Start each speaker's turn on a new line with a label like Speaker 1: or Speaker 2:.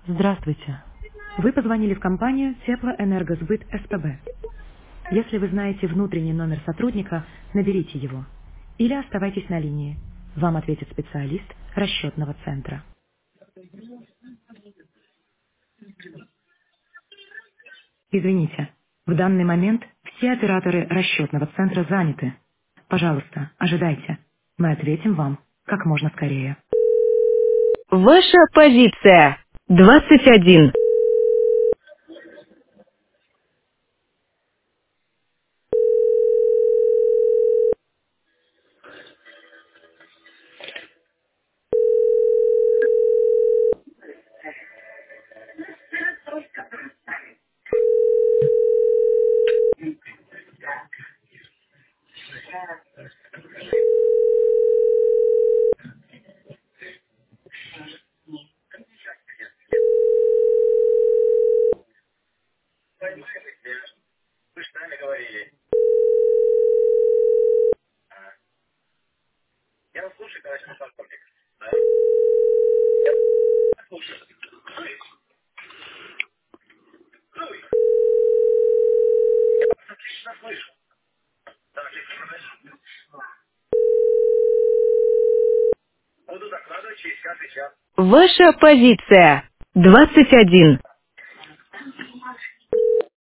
Speaker 1: Здравствуйте. Вы позвонили в компанию Теплоэнергосбыт СПБ. Если вы знаете внутренний номер сотрудника, наберите его. Или оставайтесь на линии. Вам ответит специалист расчетного центра. Извините, в данный момент все операторы расчетного центра заняты. Пожалуйста, ожидайте. Мы ответим вам как можно скорее. Ваша позиция 21. Ваша позиция 21.